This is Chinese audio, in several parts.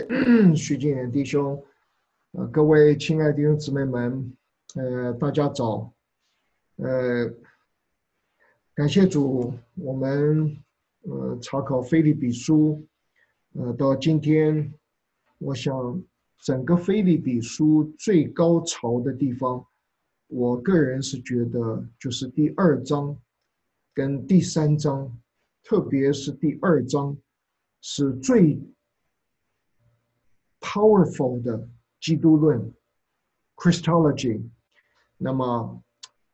徐静远弟兄，各位亲爱的弟兄姊妹们，大家早，感谢主，我们查考腓立比书，到今天，我想整个腓立比书最高潮的地方，我个人是觉得就是第二章跟第三章，特别是第二章是最 powerful 的基督论 Christology。那么，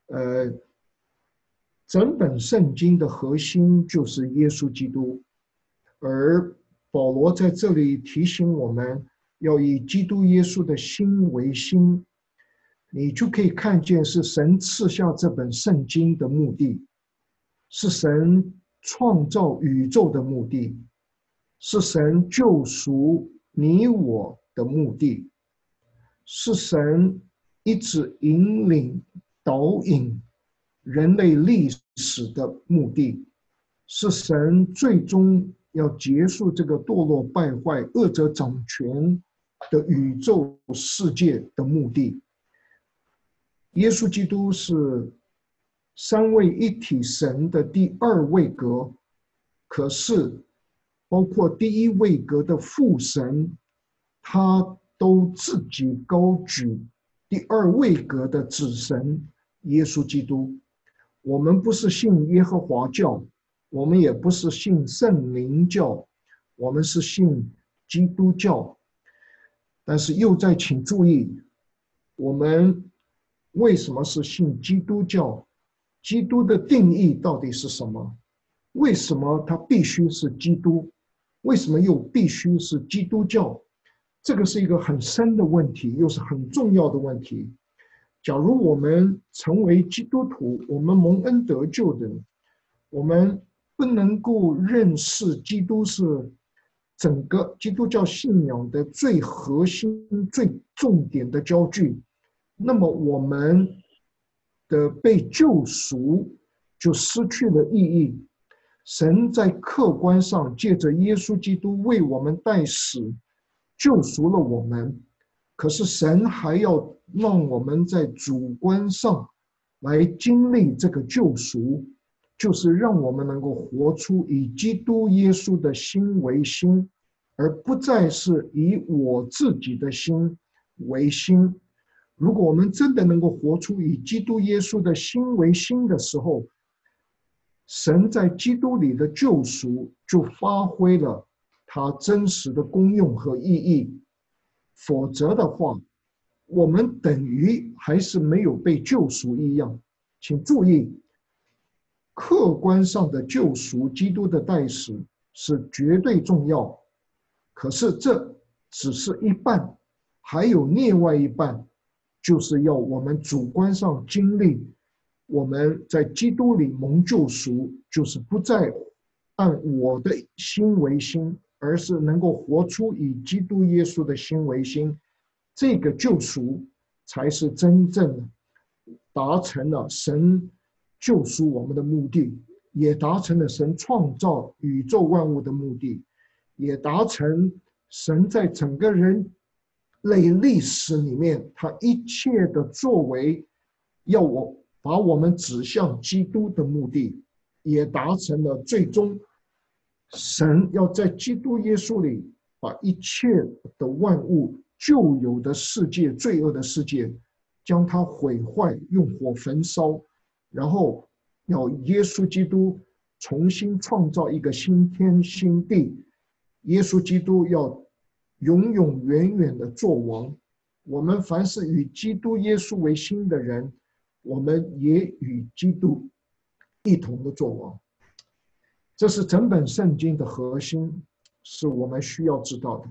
整本圣经的核心就是耶稣基督，而保罗在这里提醒我们要以基督耶稣的心为心，你就可以看见是神赐下这本圣经的目的，是神创造宇宙的目的，是神救赎你我的目的，是神一直引领导引人类历史的目的，是神最终要结束这个堕落败坏恶者掌权的宇宙世界的目的。耶稣基督是三位一体神的第二位格，可是包括第一位格的父神，他都自己高举第二位格的子神耶稣基督。我们不是信耶和华教，我们也不是信圣灵教，我们是信基督教。但是又在请注意，我们为什么是信基督教？基督的定义到底是什么？为什么它必须是基督？为什么又必须是基督教？这个是一个很深的问题，又是很重要的问题。假如我们成为基督徒，我们蒙恩得救的，我们不能够认识基督是整个基督教信仰的最核心、最重点的焦距，那么我们的被救赎就失去了意义。神在客观上借着耶稣基督为我们代死，救赎了我们，可是神还要让我们在主观上来经历这个救赎，就是让我们能够活出以基督耶稣的心为心，而不再是以我自己的心为心。如果我们真的能够活出以基督耶稣的心为心的时候，神在基督里的救赎就发挥了它真实的功用和意义。否则的话，我们等于还是没有被救赎一样。请注意，客观上的救赎，基督的代死是绝对重要，可是这只是一半，还有另外一半，就是要我们主观上经历我们在基督里蒙救赎，就是不再按我的心为心，而是能够活出以基督耶稣的心为心。这个救赎才是真正达成了神救赎我们的目的，也达成了神创造宇宙万物的目的，也达成神在整个人类历史里面他一切的作为，要把我们指向基督的目的，也达成了最终神要在基督耶稣里把一切的万物旧有的世界罪恶的世界将它毁坏，用火焚烧，然后要耶稣基督重新创造一个新天新地。耶稣基督要永永远远的做王。我们凡是与基督耶稣为心的人，我们也与基督一同的做王。这是整本圣经的核心，是我们需要知道的。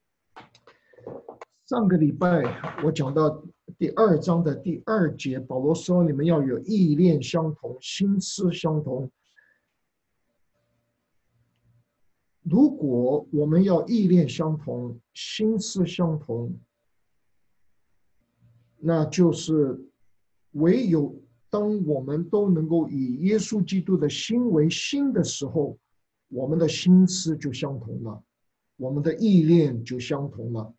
上个礼拜我讲到第二章的第二节，保罗说你们要有意念相同，心思相同。如果我们要意念相同，心思相同，那就是唯有当我们都能够以耶稣基督的心为心的时候，我们的心思就相同了。 我们的意念就相同了。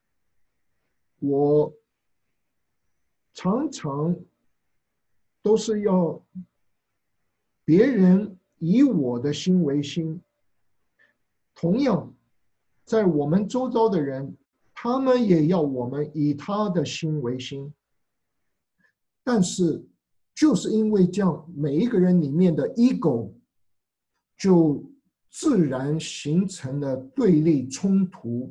我常常都是要别人以我的心为心，同样，在我们周遭的人，他们也要我们以他的心为心。但是，就是因为这样，每一个人里面的 ego 就自然形成了对立冲突。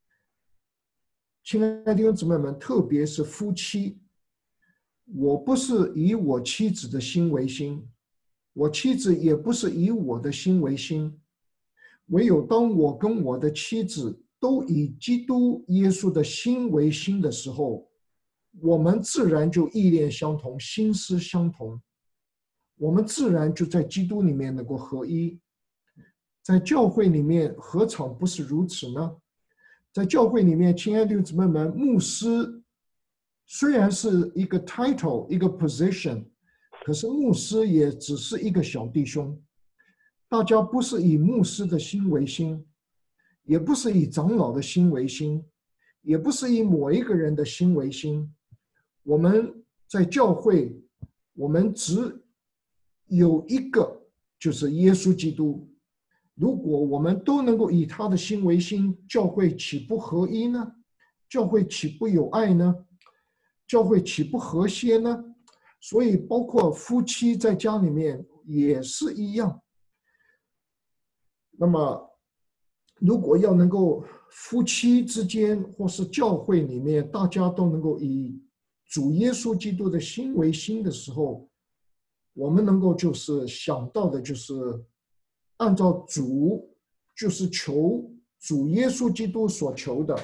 亲爱的弟兄姊妹们，特别是夫妻，我不是以我妻子的心为心，我妻子也不是以我的心为心。唯有当我跟我的妻子都以基督耶稣的心为心的时候，我们自然就意念相同，心思相同，我们自然就在基督里面能够合一。在教会里面何尝不是如此呢？在教会里面，亲爱的弟兄姊妹们，牧师虽然是一个 title 一个 position， 可是牧师也只是一个小弟兄。大家不是以牧师的心为心，也不是以长老的心为心，也不是以某一个人的心为心。我们在教会，我们只有一个，就是耶稣基督。如果我们都能够以他的心为心，教会岂不合一呢？教会岂不有爱呢？教会岂不和谐呢？所以包括夫妻在家里面也是一样。那么如果要能够夫妻之间或是教会里面大家都能够以主耶稣基督的心为心的时候，我们能够就是想到的就是按照主，就是求主耶稣基督所求的，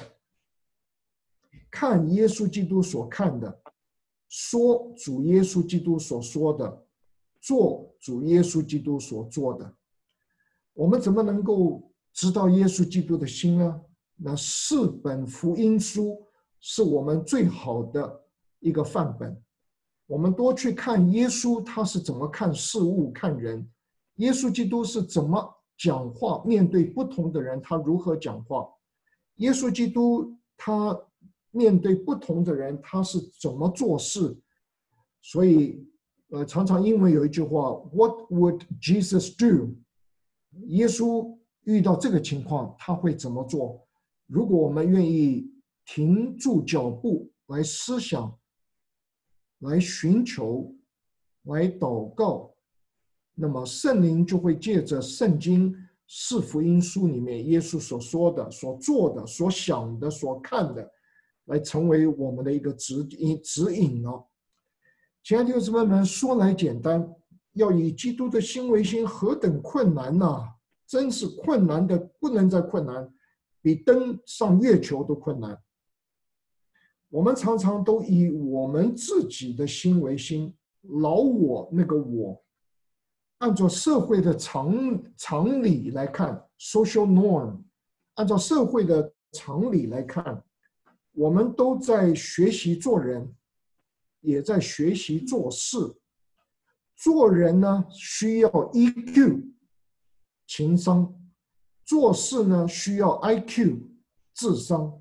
看耶稣基督所看的，说主耶稣基督所说的，做主耶稣基督所做的。我们怎么能够知道耶稣基督的心呢？那4本福音书是我们最好的一个范本。我们多去看耶稣他是怎么看事物看人，耶稣基督是怎么讲话，面对不同的人他如何讲话，耶稣基督他面对不同的人他是怎么做事。所以常常英文有一句话 What would Jesus do？ 耶稣遇到这个情况他会怎么做？如果我们愿意停住脚步来思想，来寻求，来祷告，那么圣灵就会借着圣经4福音书里面耶稣所说的、所做的、所想的、所看的，来成为我们的一个指引哦。亲爱的弟兄姊妹们，说来简单，要以基督的心为心，何等困难啊！真是困难的不能再困难，比登上月球都困难。我们常常都以我们自己的心为心，老我那个我，按照社会的常理来看 social norm， 按照社会的常理来看，我们都在学习做人，也在学习做事。做人呢需要 EQ 情商，做事呢需要 IQ 智商。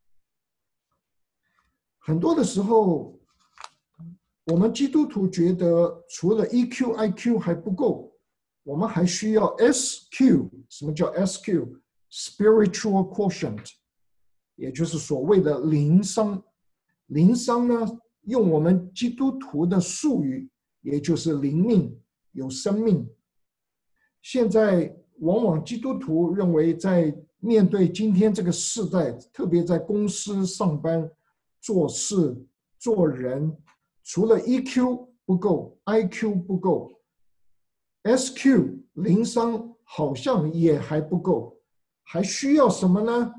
很多的时候，我们基督徒觉得除了 EQ、IQ 还不够，我们还需要 SQ。什么叫 SQ？Spiritual quotient， 也就是所谓的灵商。灵商呢，用我们基督徒的术语，也就是灵命，有生命。现在往往基督徒认为，在面对今天这个世代，特别在公司上班、做事、做人，除了 EQ 不够 ，IQ 不够 ，SQ 灵商好像也还不够，还需要什么呢？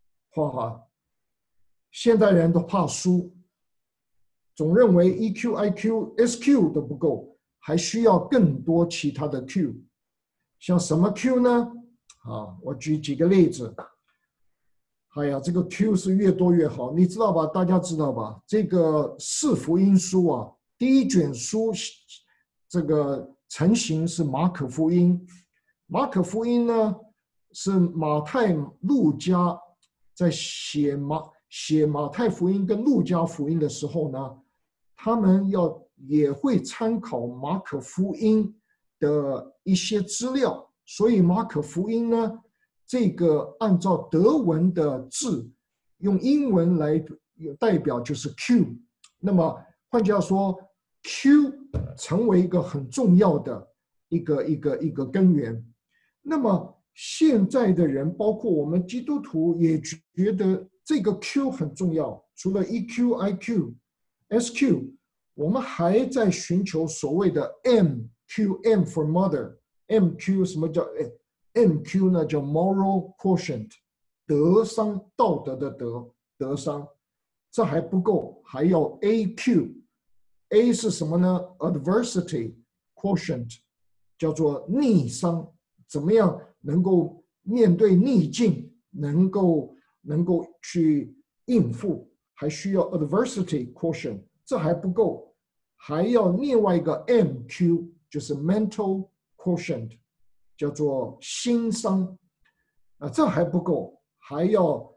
现代人都怕输，总认为 EQ、IQ、SQ 都不够，还需要更多其他的 Q。像什么 Q 呢？我举几个例子。哎呀，这个 Q 是越多越好，你知道吧？大家知道吧？这个4福音书啊，第一卷书这个成型是马可福音。马可福音呢， 是马太、路加在写马太福音跟路加福音的时候呢，他们也会参考马可福音的一些资料，所以马可福音呢，这个按照德文的字，用英文来代表就是 Q。那么换句话说 ，Q 成为一个很重要的一个根源。那么现在的人，包括我们基督徒，也觉得这个 Q 很重要。除了 EQ、IQ、SQ， 我们还在寻求所谓的 MQ，M for mother。MQ 什么叫 MQ 呢？叫 moral quotient， 德商，道德的德商。这还不够，还要 AQ。A 是什么呢？ Adversity quotient， 叫做逆商，怎么样能够面对逆境，能够去应付，还需要 adversity quotient。这还不够，还要另外一个 MQ， 就是 mental quotient， 叫做心商。这还不够，还要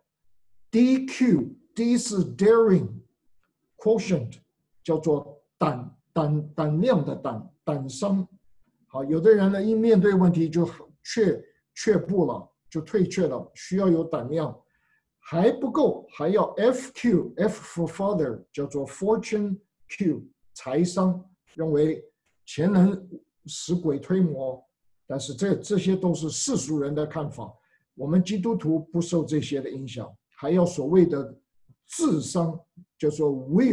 DQ。D 是 daring quotient， 叫做胆量的胆商。好，有的人呢一面对问题就却步了，就退却了，需要有胆量。还不够，还要 FQ，F for father， 叫做 fortune Q， 财商，认为钱能使鬼推磨，但是这些都是世俗人的看法，我们基督徒不受这些的影响。还要所谓的智商，叫做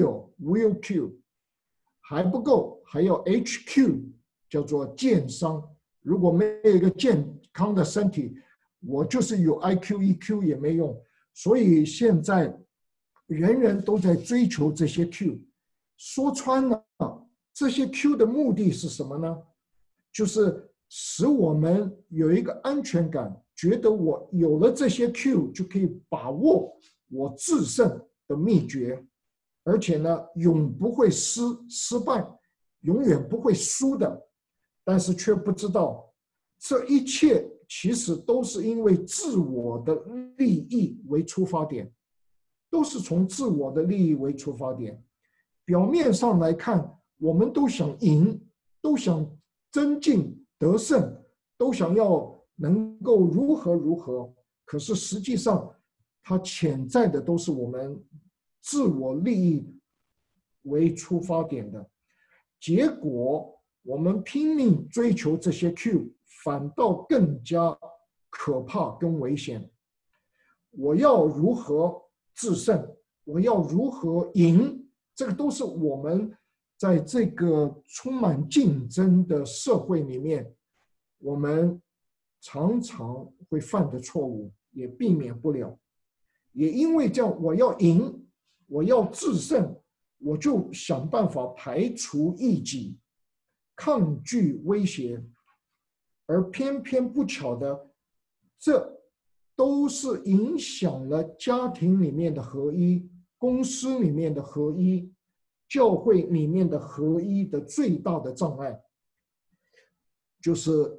will Q。 还不够，还要 HQ， 叫做健商。如果没有一个健康的身体，我就是有 IQ、EQ 也没用。所以现在人人都在追求这些 Q。 说穿了，这些 Q 的目的是什么呢？就是使我们有一个安全感，觉得我有了这些 Q 就可以把握我制胜的秘诀，而且呢，永不会失败，永远不会输的。但是却不知道，这一切其实都是因为自我的利益为出发点，都是从自我的利益为出发点。表面上来看，我们都想赢，都想增进得胜，都想要能够如何，可是实际上它潜在的都是我们自我利益为出发点的。结果我们拼命追求这些 Q， 反倒更加可怕跟危险。我要如何制胜，我要如何赢，这个都是我们在这个充满竞争的社会里面，我们常常会犯的错误，也避免不了。也因为这样，我要赢，我要制胜，我就想办法排除异己，抗拒威胁。而偏偏不巧的，这都是影响了家庭里面的合一，公司里面的合一，教会里面的合一的最大的障碍，就是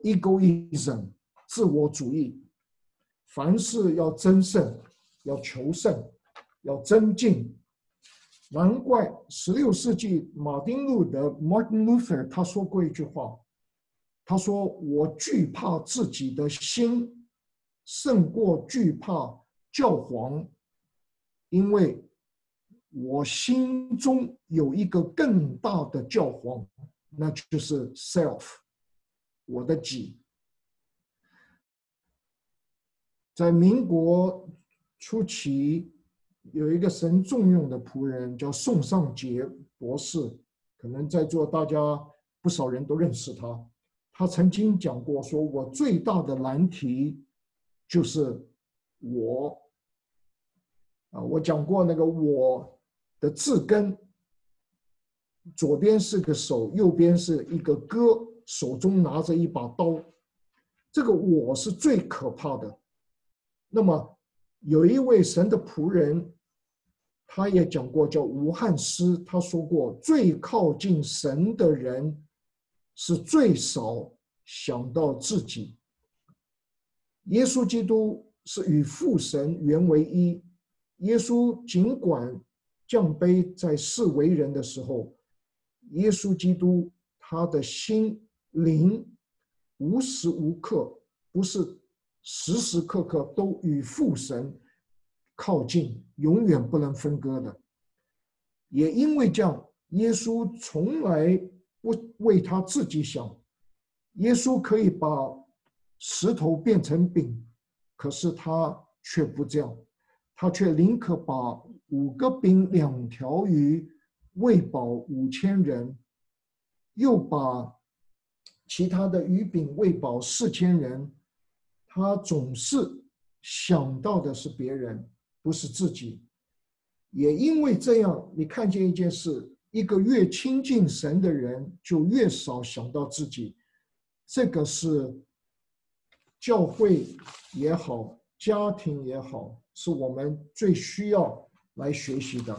egoism， 自我主义。凡事要争胜，要求胜，要增进。难怪16世纪马丁路德 Martin Luther 他说过一句话，他说：“我惧怕自己的心，胜过惧怕教皇，因为我心中有一个更大的教皇，那就是 self， 我的己。”在民国初期，有一个神重用的仆人叫宋尚杰博士，可能在座大家不少人都认识他。他曾经讲过，说我最大的难题就是我。我讲过那个我的字根，左边是个手，右边是一个戈，手中拿着一把刀。这个我是最可怕的。那么有一位神的仆人，他也讲过，叫吴汉思，他说过，最靠近神的人是最少想到自己。 耶稣基督是与父神原为一。耶稣尽管降卑在世为人的时候，耶稣基督他的心灵无时无刻，不是时时刻刻都与父神靠近，永远不能分割的。也因为这样，耶稣从来不为他自己想。耶稣可以把石头变成饼，可是他却不这样，他却宁可把5个饼2条鱼喂饱5000人，又把其他的鱼饼喂饱4000人。他总是想到的是别人，不是自己。也因为这样，你看见一件事，一个越亲近神的人，就越少想到自己。这个是教会也好，家庭也好，是我们最需要来学习的。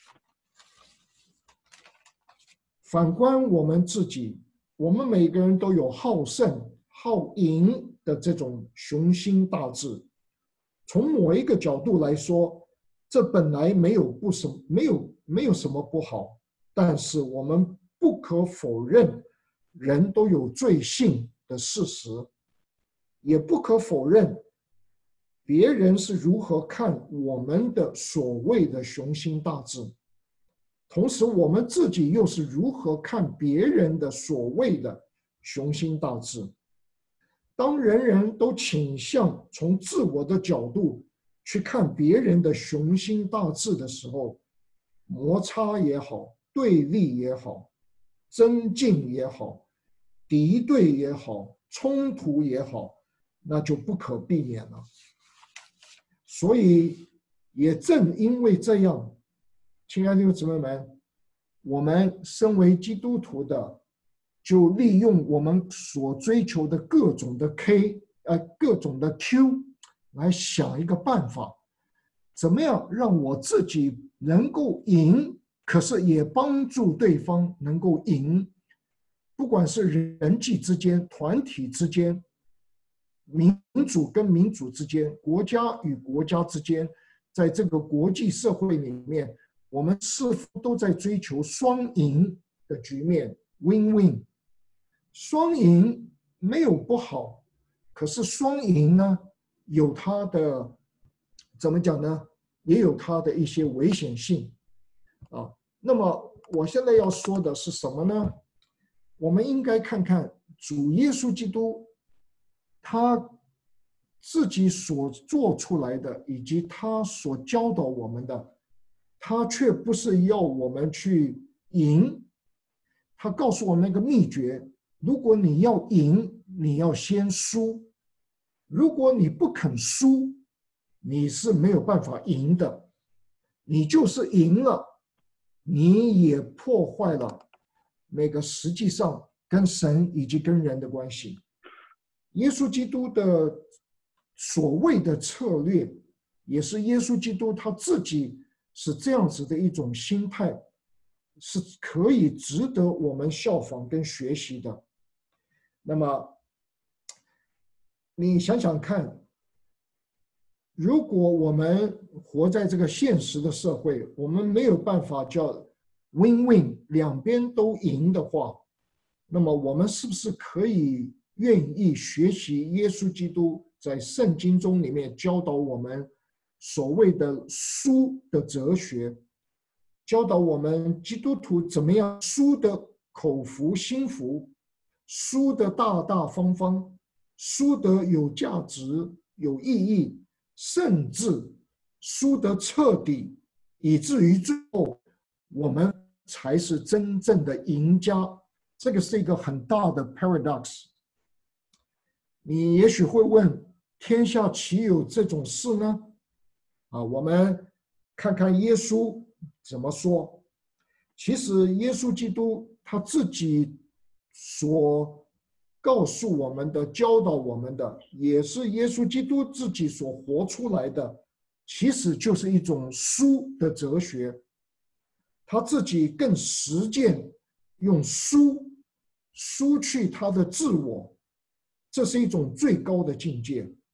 反观我们自己，我们每个人都有好胜、好赢的这种雄心大志。从某一个角度来说，这本来没有什么不好，但是我们不可否认人都有罪性的事实，也不可否认别人是如何看我们的所谓的雄心大志，同时我们自己又是如何看别人的所谓的雄心大志。当人人都倾向从自我的角度去看别人的雄心大志的时候，摩擦也好，对立也好，增进也好，敌对也好，冲突也好，那就不可避免了。所以也正因为这样，亲爱的弟兄姊妹们，我们身为基督徒的，就利用我们所追求的各种的各种的 Q 来想一个办法，怎么样让我自己能够赢，可是也帮助对方能够赢。不管是人际之间、团体之间、民主跟民主之间、国家与国家之间，在这个国际社会里面，我们似乎都在追求双赢的局面 ，win-win。双赢没有不好，可是双赢呢，有它的怎么讲呢？也有它的一些危险性啊。那么我现在要说的是什么呢？我们应该看看主耶稣基督他自己所做出来的，以及他所教导我们的，他却不是要我们去赢。他告诉我们一个秘诀：如果你要赢，你要先输；如果你不肯输，你是没有办法赢的。你就是赢了，你也破坏了那个实际上跟神以及跟人的关系。耶稣基督的所谓的策略，也是耶稣基督他自己是这样子的一种心态，是可以值得我们效仿跟学习的。那么你想想看，如果我们活在这个现实的社会，我们没有办法叫 win-win 两边都赢的话，那么我们是不是可以愿意学习耶稣基督在圣经中里面教导我们所谓的输的哲学，教导我们基督徒怎么样输得口服心服，输得大大方方，输得有价值有意义，甚至输得彻底，以至于最后我们才是真正的赢家。这个是一个很大的 paradox。 你也许会问，天下岂有这种事呢？我们看看耶稣怎么说。其实耶稣基督他自己所告诉我们的、教导我们的，也是耶稣基督自己所活出来的，其实就是一种输的哲学。他自己更实践用输去他的自我，这是一种最高的境界。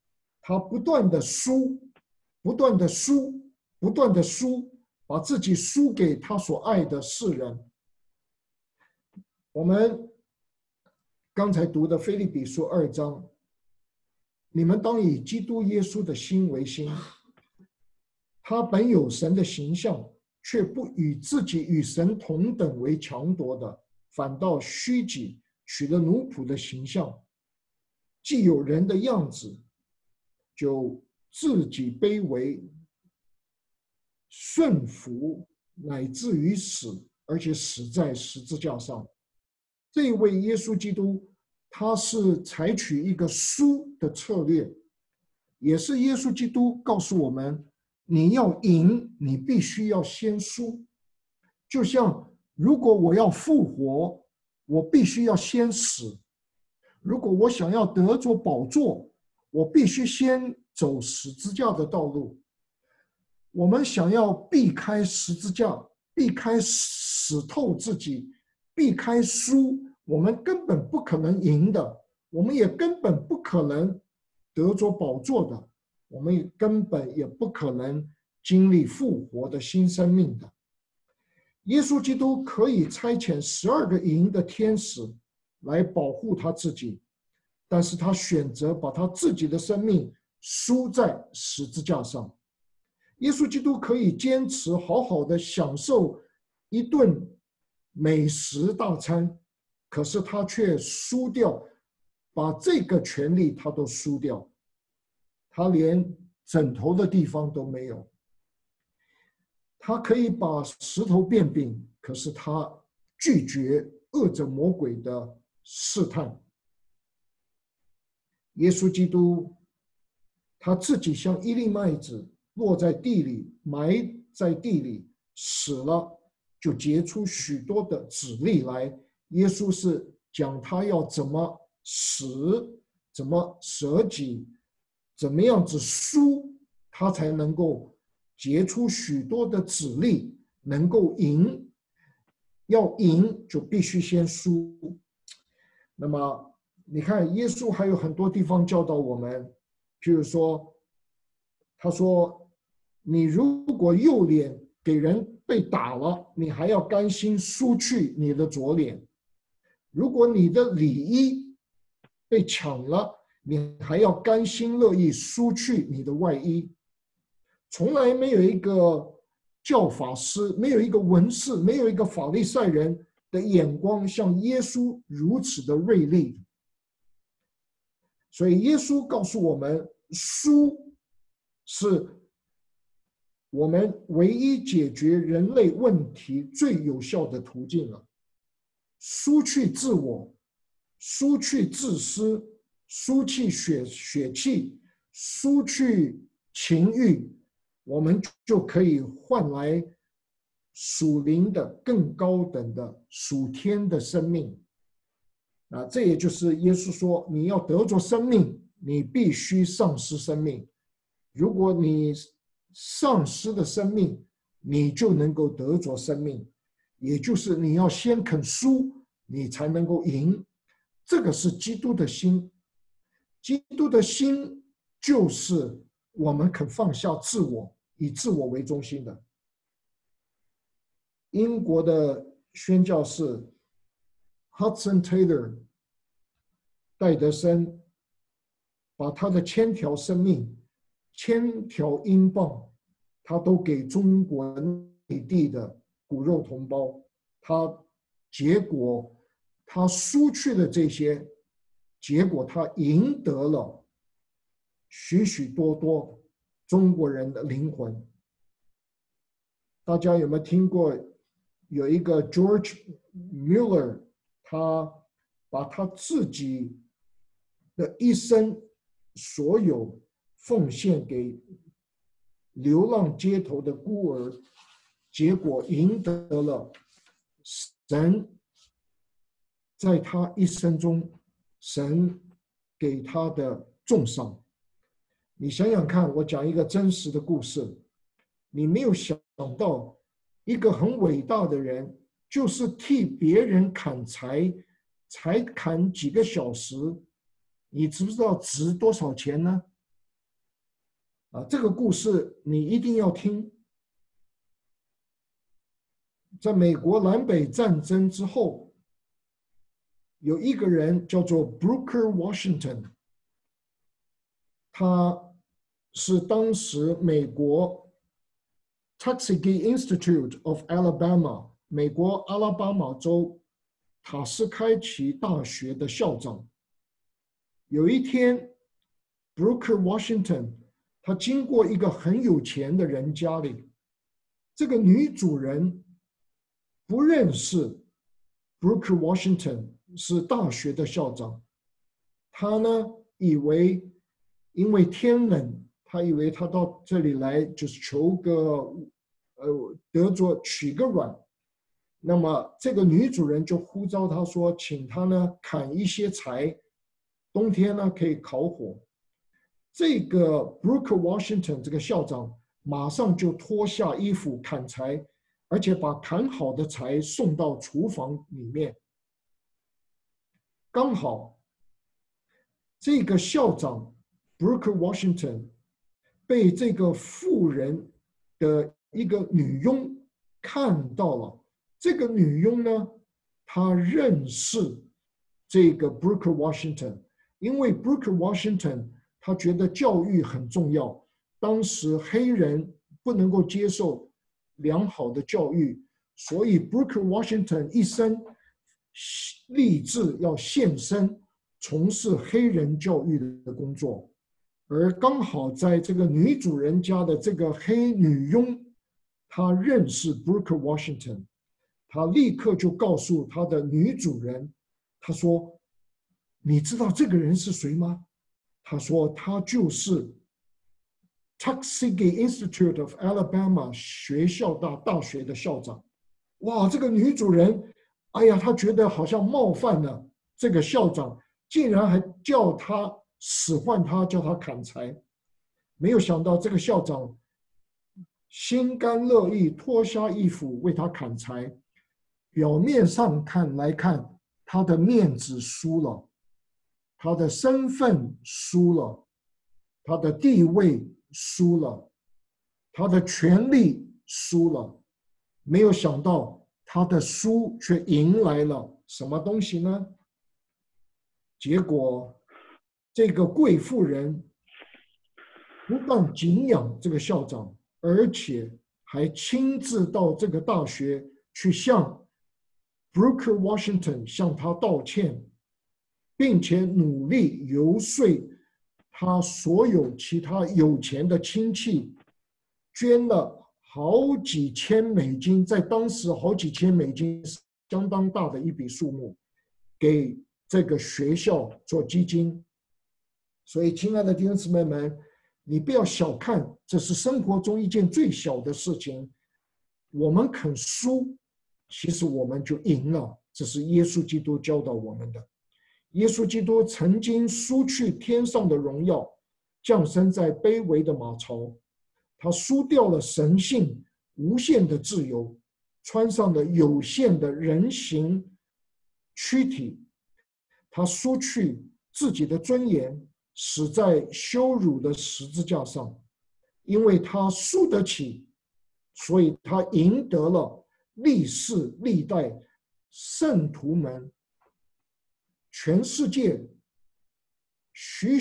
他不断的输，不断的输，不断的输，把自己输给他所爱的世人。我们刚才读的腓立比书2章，你们当以基督耶稣的心为心。他本有神的形象，却不与自己与神同等为强夺的，反倒虚己，取了奴仆的形象。既有人的样子，就自己卑微，顺服，乃至于死，而且死在十字架上。这一位耶稣基督，他是采取一个输的策略，也是耶稣基督告诉我们，你要赢，你必须要先输。就像如果我要复活，我必须要先死。如果我想要得着宝座，我必须先走十字架的道路。我们想要避开十字架，避开死透自己，避开输，我们根本不可能赢的，我们也根本不可能得着宝座的，我们根本也不可能经历复活的新生命的。耶稣基督可以差遣12个营的天使来保护他自己，但是他选择把他自己的生命输在十字架上。耶稣基督可以坚持好好的享受一顿美食大餐，可是他却输掉，把这个权利他都输掉，他连枕头的地方都没有。他可以把石头变饼，可是他拒绝恶者魔鬼的试探。耶稣基督他自己像一粒麦子落在地里，埋在地里，死了就结出许多的籽粒来。耶稣是讲他要怎么死，怎么舍己，怎么样子输，他才能够结出许多的籽粒，能够赢。要赢就必须先输。那么你看，耶稣还有很多地方教导我们，譬如说，他说，你如果右脸给人被打了，你还要甘心输去你的左脸；如果你的里衣被抢了，你还要甘心乐意输去你的外衣。从来没有一个教法师，没有一个文士，没有一个法利赛人的眼光像耶稣如此的锐利。所以耶稣告诉我们，输是我们唯一解决人类问题最有效的途径了。输去自我，输去自私，输去血气，输去情欲，我们就可以换来属灵的更高等的属天的生命。这也就是耶稣说，你要得着生命，你必须丧失生命。如果你丧失了生命，你就能够得着生命。也就是你要先肯输，你才能够赢。这个是基督的心。基督的心就是我们肯放下自我，以自我为中心的。英国的宣教士 Hudson Taylor 戴德森把他的1000条生命、1000条英镑，他都给中国内地的骨肉同胞。结果他输去了这些，结果他赢得了许许多多中国人的灵魂。大家有没有听过有一个 George Mueller， 他把他自己的一生所有奉献给流浪街头的孤儿，结果赢得了神在他一生中神给他的重赏。你想想看，我讲一个真实的故事，你没有想到一个很伟大的人，就是替别人砍柴，才砍几个小时，你知不知道值多少钱呢？ 这个故事你一定要听。在美国南北战争之后，有一个人叫做 Booker Washington， 他是当时美国 Tuskegee Institute of Alabama 美国阿拉巴马州塔斯开奇大学的校长。有一天 Booker Washington 他经过一个很有钱的人家里，这个女主人不认识 Booker Washington 是大学的校长，她呢以为因为天冷，她以为他到这里来就是求个得着取个卵。那么这个女主人就呼召他说，请他呢砍一些柴，冬天呢可以烤火。这个 Booker Washington 这个校长马上就脱下衣服砍柴，而且把砍好的柴送到厨房里面。刚好这个校长 Booker Washington 被这个富人的一个女佣看到了。这个女佣呢，她认识这个 Booker Washington， 因为 Booker Washington 他觉得教育很重要，当时黑人不能够接受良好的教育，所以 Booker Washington 一生立志要献身从事黑人教育的工作。而刚好在这个女主人家的这个黑女佣，她认识 Booker Washington， 她立刻就告诉她的女主人，她说：“你知道这个人是谁吗？”她说：“他就是 Tuskegee Institute of Alabama 大学的校长。”哇，这个女主人，哎呀，她觉得好像冒犯了这个校长，竟然还叫他使唤他，叫他砍柴。没有想到这个校长心甘乐意脱下衣服为他砍柴。表面上看来看，他的面子输了，他的身份输了，他的地位输了，他的权利输了。没有想到他的输却迎来了什么东西呢？结果这个贵妇人不但敬仰这个校长，而且还亲自到这个大学去向 Booker Washington 向他道歉，并且努力游说他所有其他有钱的亲戚捐了好几千美金，在当时好几千美金是相当大的一笔数目，给这个学校做基金。所以亲爱的弟兄姊妹们，你不要小看，这是生活中一件最小的事情。我们肯输，其实我们就赢了。这是耶稣基督教导我们的。耶稣基督曾经输去天上的荣耀，降生在卑微的马槽。他输掉了神性无限的自由，穿上了有限的人形躯体。他输去自己的尊严，死在羞辱的十字架上。因为他输得起，所以他赢得了历世历代圣徒们，全世界许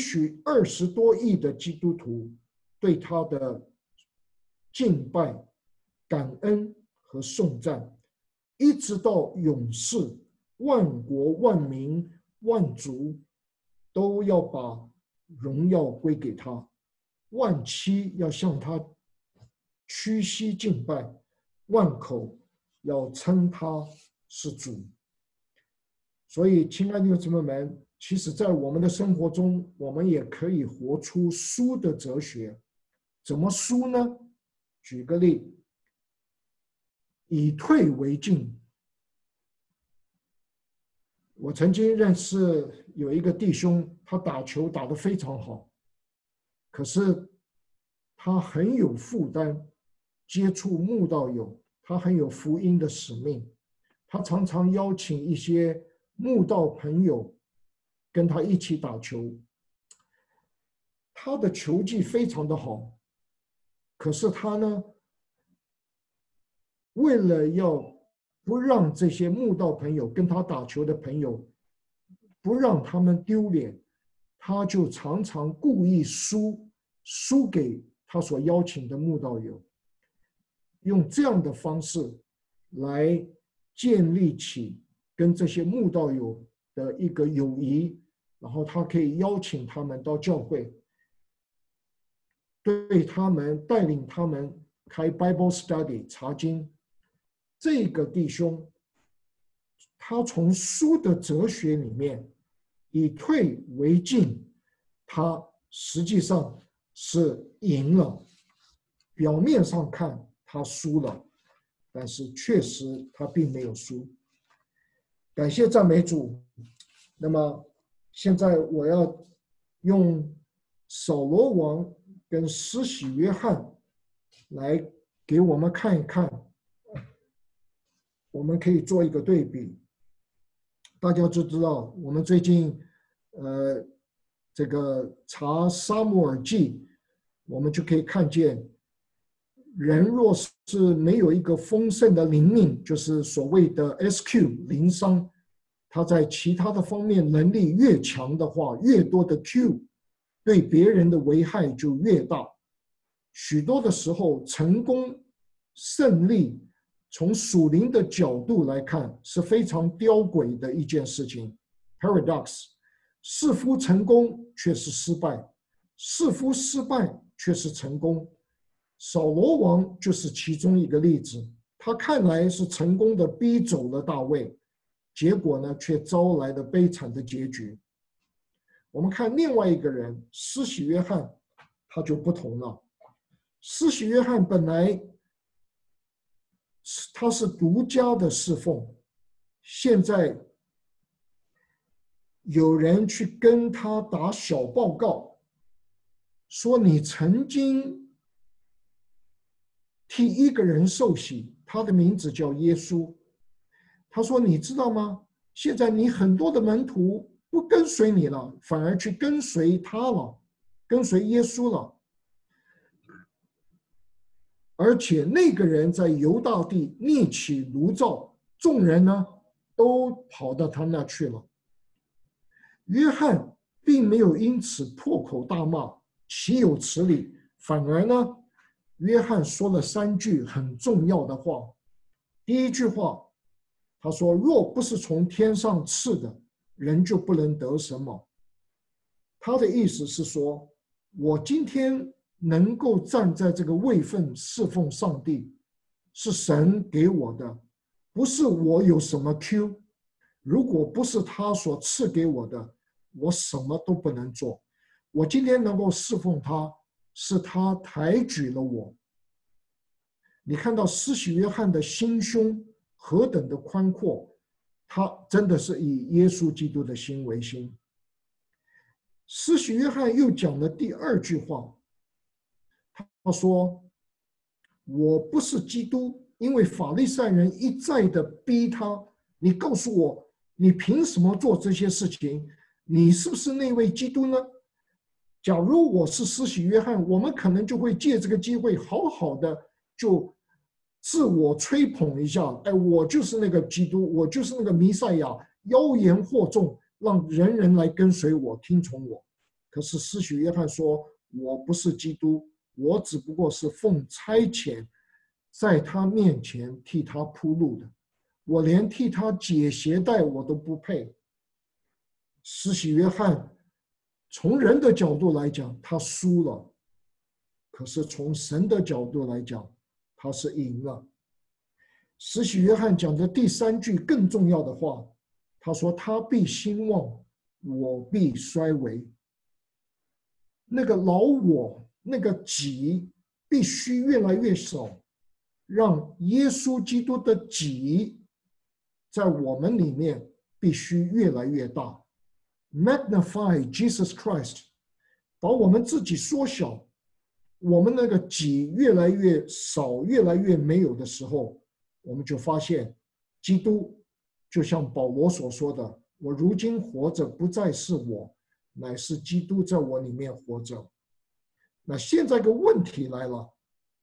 20多亿的基督徒对他的敬拜、感恩和颂赞，一直到永世，万国万民万族都要把荣耀归给他，万妻要向他屈膝敬拜，万口要称他是主。所以亲爱的弟兄姊妹们，其实在我们的生活中，我们也可以活出输的哲学。怎么输呢？举个例，以退为进。我曾经认识有一个弟兄，他打球打得非常好，可是他很有负担，接触慕道友，他很有福音的使命，他常常邀请一些慕道朋友跟他一起打球。他的球技非常的好， 可是他呢，为了要不让这些慕道朋友跟他打球的朋友不让他们丢脸，他就常常故意输给他所邀请的慕道友，用这样的方式来建立起跟这些慕道友的一个友谊，然后他可以邀请他们到教会，对他们带领他们开 Bible Study 查经。这个弟兄，他从书的哲学里面以退为进，他实际上是赢了。表面上看他输了，但是确实他并没有输。感谢赞美主。那么现在我要用扫罗王跟施洗约翰来给我们看一看，我们可以做一个对比。大家就知道，我们最近这个查撒母耳记，我们就可以看见，人若是没有一个丰盛的灵命，就是所谓的 SQ 灵商，他在其他的方面能力越强的话，越多的 Q 对别人的危害就越大。许多的时候，成功胜利从属灵的角度来看是非常吊诡的一件事情 ，paradox。似乎成功却是失败，似乎失败却是成功。扫罗王就是其中一个例子，他看来是成功的逼走了大卫，结果呢却招来了悲惨的结局。我们看另外一个人施洗约翰，他就不同了。施洗约翰本来他是独家的侍奉，现在有人去跟他打小报告，说你曾经替一个人受洗，他的名字叫耶稣。他说你知道吗？现在你很多的门徒不跟随你了，反而去跟随他了，跟随耶稣了。而且那个人在犹大地逆起炉灶，众人呢都跑到他那去了。约翰并没有因此破口大骂，岂有此理，反而呢，约翰说了3句很重要的话。第一句话，他说：若不是从天上赐的，人就不能得什么。他的意思是说，我今天能够站在这个位分侍奉上帝，是神给我的，不是我有什么 Q。如果不是他所赐给我的，我什么都不能做。我今天能够侍奉他，是他抬举了我。你看到施洗约翰的心胸何等的宽阔，他真的是以耶稣基督的心为心。施洗约翰又讲了第2句话，他说：我不是基督，因为法利赛人一再的逼他，你告诉我，你凭什么做这些事情？你是不是那位基督呢？假如我是施洗约翰，我们可能就会借这个机会好好的就自我吹捧一下，哎，我就是那个基督，我就是那个弥赛亚，妖言惑众，让人人来跟随我，听从我。可是施洗约翰说，我不是基督，我只不过是奉差遣在他面前替他铺路的，我连替他解鞋带我都不配。施洗约翰从人的角度来讲，他输了；可是从神的角度来讲，他是赢了。施洗约翰讲的第3句更重要的话，他说：他必兴旺，我必衰微。那个老我，那个己，必须越来越少，让耶稣基督的己在我们里面必须越来越大。Magnify Jesus Christ， 把我们自己缩小，我们那个己越来越少，越来越没有的时候，我们就发现基督就像保罗所说的，我如今活着不再是我，乃是基督在我里面活着。那现在个问题来了，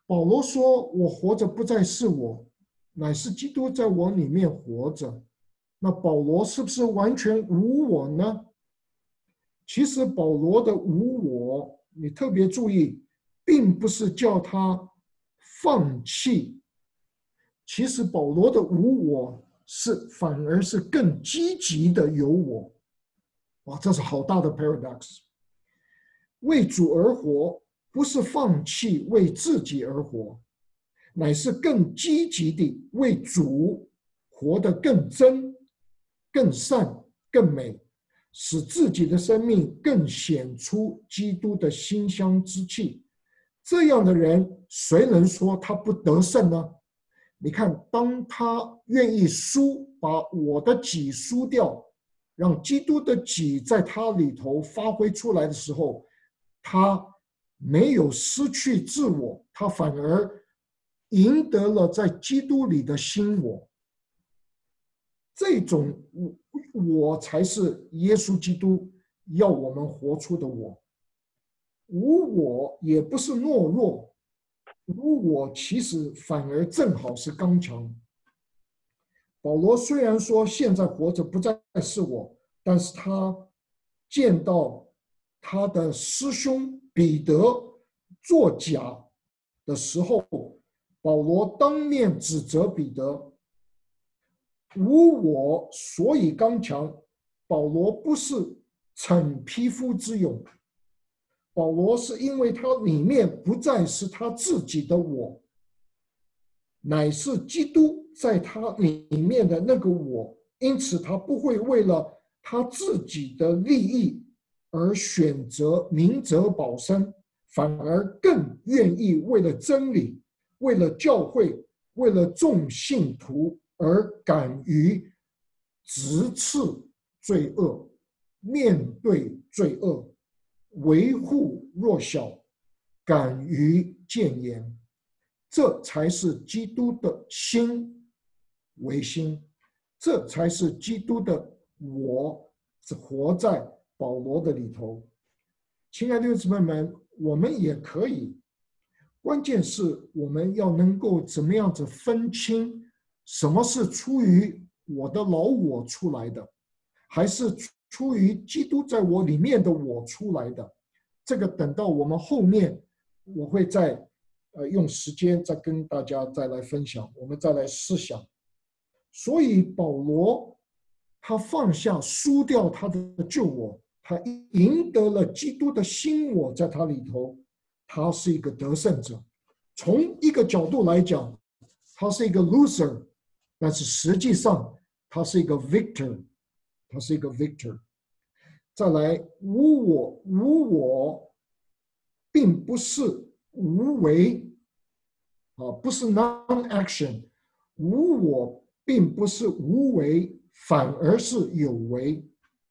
保罗说：“我活着不再是我，乃是基督在我里面活着。”那保罗是不是完全无我呢？其实保罗的无我，你特别注意，并不是叫他放弃。其实保罗的无我反而是更积极的有我。哇，这是好大的 paradox。为主而活，不是放弃为自己而活，乃是更积极地为主活得更真、更善、更美，使自己的生命更显出基督的馨香之气。这样的人，谁能说他不得胜呢？你看，当他愿意把我的己输掉，让基督的己在他里头发挥出来的时候，他没有失去自我，他反而赢得了在基督里的新我。这种我才是耶稣基督要我们活出的我。无我也不是懦弱，无我其实反而正好是刚强。保罗虽然说现在活着不再是我，但是他见到他的师兄彼得作假的时候，保罗当面指责彼得，无我所以刚强。保罗不是逞匹夫之勇，保罗是因为他里面不再是他自己的我，乃是基督在他里面的那个我，因此他不会为了他自己的利益而选择明哲保身，反而更愿意为了真理，为了教会，为了众信徒而敢于直斥罪恶，面对罪恶，维护弱小，敢于谏言。这才是基督的心为心，这才是基督的我活在保罗的里头。亲爱的弟兄姊妹们，我们也可以，关键是我们要能够怎么样子分清什么是出于我的老我出来的，还是出于基督在我里面的我出来的。这个等到我们后面我会再用时间再跟大家再来分享，我们再来思想。所以保罗他放下输掉他的旧我，他赢得了基督的新我在他里头，他是一个得胜者。从一个角度来讲，他是一个 loser， 但是实际上他是一个 victor， 他是一个 victor。再来，无我并不是无为不是 non-action， 无我并不是无为，反而是有为。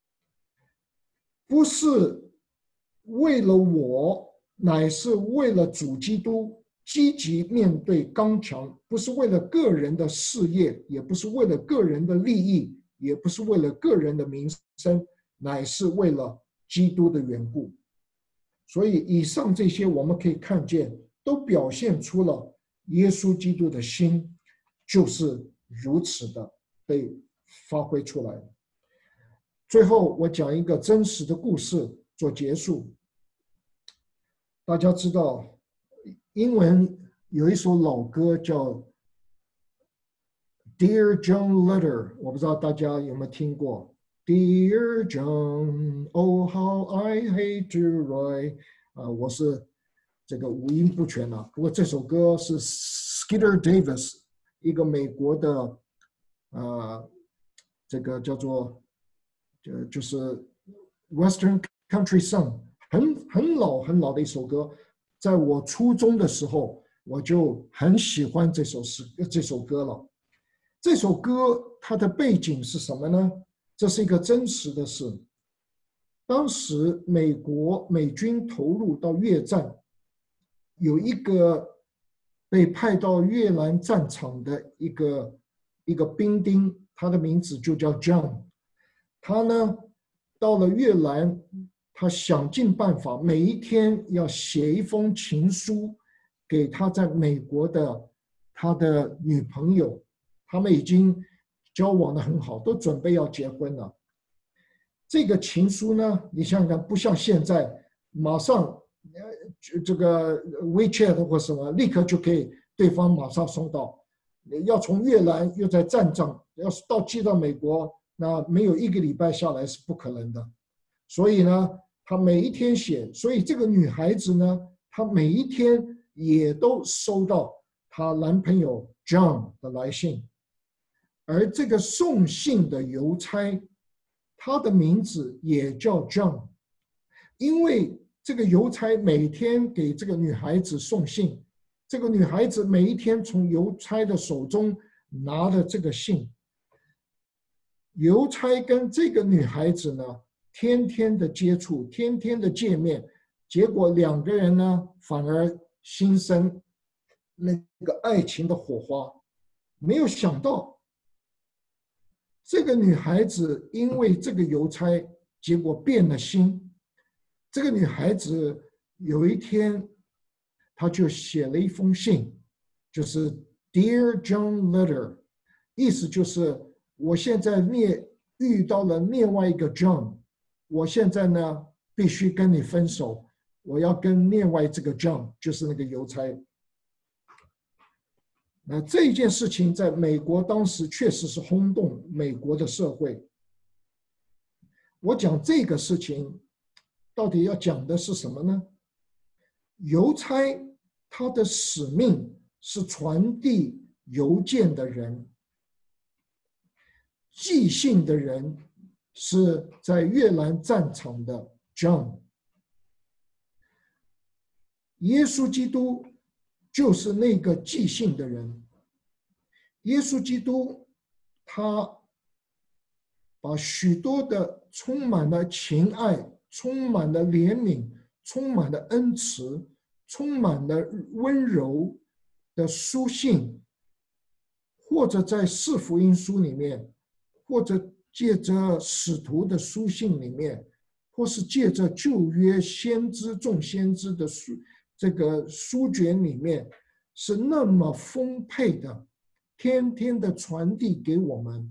不是为了我，乃是为了主基督，积极面对刚强，不是为了个人的事业，也不是为了个人的利益，也不是为了个人的名声，乃是为了基督的缘故。所以以上这些我们可以看见，都表现出了耶稣基督的心就是如此的被发挥出来。最后我讲一个真实的故事做结束。大家知道英文有一首老歌叫 Dear John Letter， 我不知道大家有没有听过。 Dear John, oh how I hate to write，我是这个五音不全啊，不过这首歌是 Skeeter Davis， 一个美国的这个叫做就是 Western Country Song， 很老的一首歌。在我初中的时候，我就很喜欢这首歌了。这首歌它的背景是什么呢？这是一个真实的事。当时美军投入到越战，有一个被派到越南战场的一个兵丁，他的名字就叫 John。他呢到了越南，他想尽办法，每一天要写一封情书给他在美国的他的女朋友，他们已经交往的很好，都准备要结婚了。这个情书呢，你想想看，不像现在马上这个 WeChat 或什么，立刻就可以对方马上收到。要从越南又在战仗，要是寄到美国，那没有1个礼拜下来是不可能的。所以呢，她每一天写，所以这个女孩子呢，她每一天也都收到她男朋友 John 的来信，而这个送信的邮差，他的名字也叫 John， 因为这个邮差每天给这个女孩子送信，这个女孩子每一天从邮差的手中拿了这个信，邮差跟这个女孩子呢，天天的接触，天天的见面，结果2个人呢，反而心生那个爱情的火花。没有想到，这个女孩子因为这个邮差，结果变了心。这个女孩子有一天，她就写了一封信，就是 Dear John Letter， 意思就是我现在遇到了另外一个 John， 我现在呢必须跟你分手，我要跟另外这个 John， 就是那个邮差。那这件事情在美国当时确实是轰动美国的社会。我讲这个事情到底要讲的是什么呢？邮差他的使命是传递邮件的人，寄信的人是在越南战场的 John。耶稣基督就是那个寄信的人。耶稣基督他把许多的充满了情爱、充满了怜悯、充满了恩慈、充满了温柔的书信，或者在四福音书里面，或者借着使徒的书信里面，或是借着旧约先知众先知的这个书卷里面，是那么丰沛的，天天的传递给我们。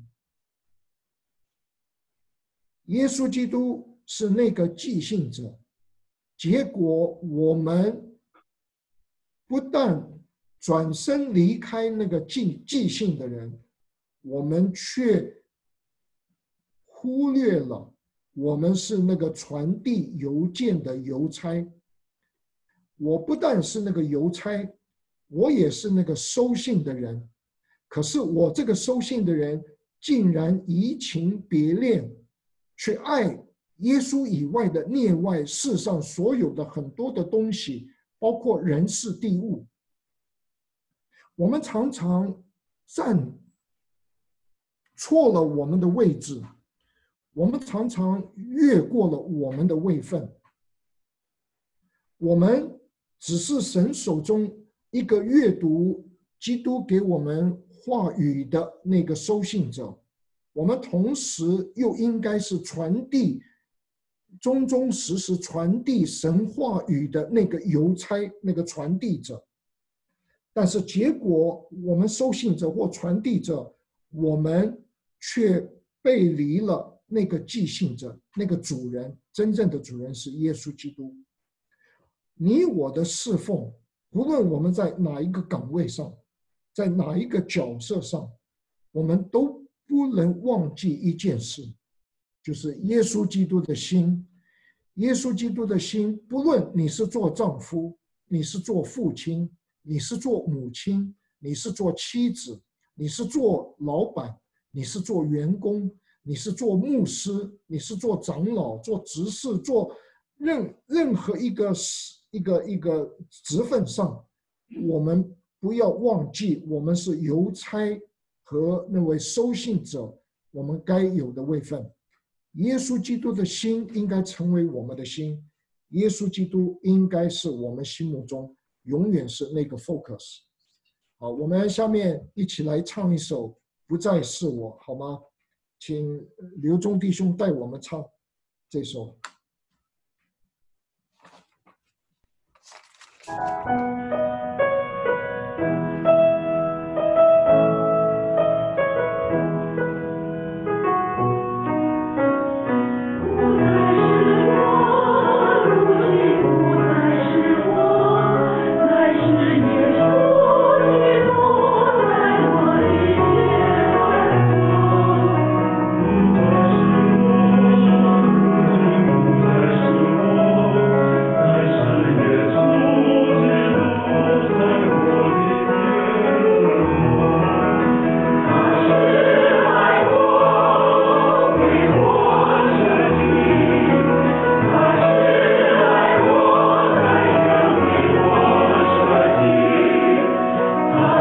耶稣基督是那个寄信者，结果我们不但转身离开那个寄信的人，我们却忽略了我们是那个传递邮件的邮差。我不但是那个邮差，我也是那个收信的人。可是我这个收信的人竟然移情别恋，去爱耶稣以外的内外世上所有的很多的东西，包括人事地物。我们常常站错了我们的位置，我们常常越过了我们的位分。我们只是神手中一个阅读基督给我们话语的那个收信者，我们同时又应该是传递忠忠实实传递神话语的那个邮差，那个传递者。但是结果我们收信者或传递者，我们却背离了那个寄信者，那个主人，真正的主人是耶稣基督。你我的侍奉，无论我们在哪一个岗位上，在哪一个角色上，我们都不能忘记一件事，就是耶稣基督的心。耶稣基督的心，不论你是做丈夫，你是做父亲，你是做母亲，你是做妻子，你是做老板，你是做员工，你是做牧师，你是做长老，做执事，做任何一个职分上，我们不要忘记，我们是邮差和那位收信者，我们该有的位分。耶稣基督的心应该成为我们的心，耶稣基督应该是我们心目中永远是那个 focus。好，我们下面一起来唱一首《不再是我》，好吗？请刘忠弟兄带我们唱这首。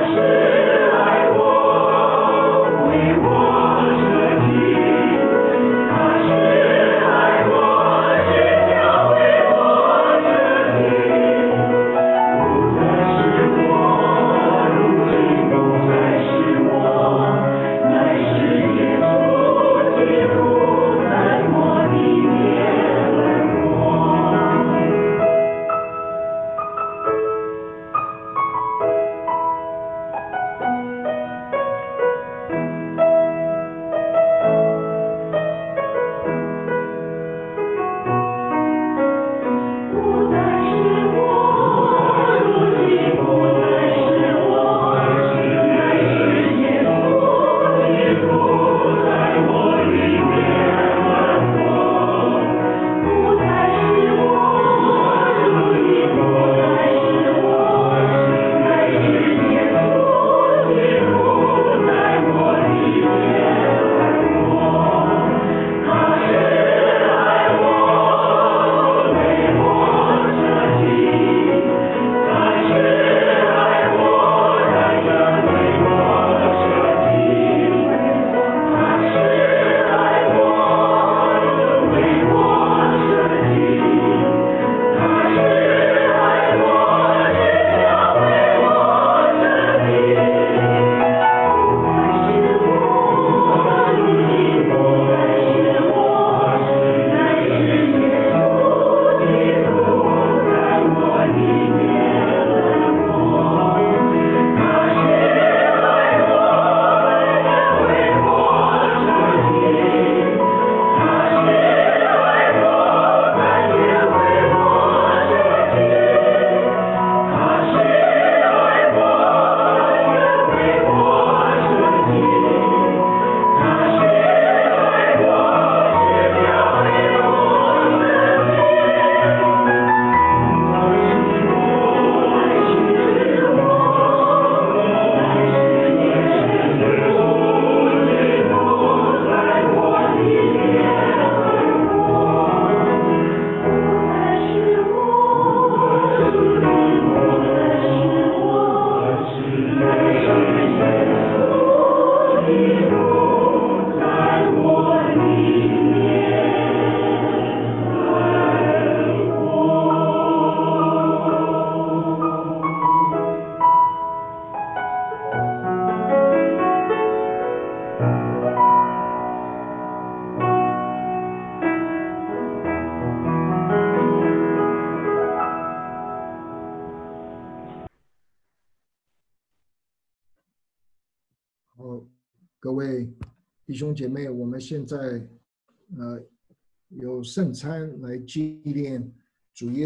好，各位弟兄姐妹，我们现在有圣餐来纪念主耶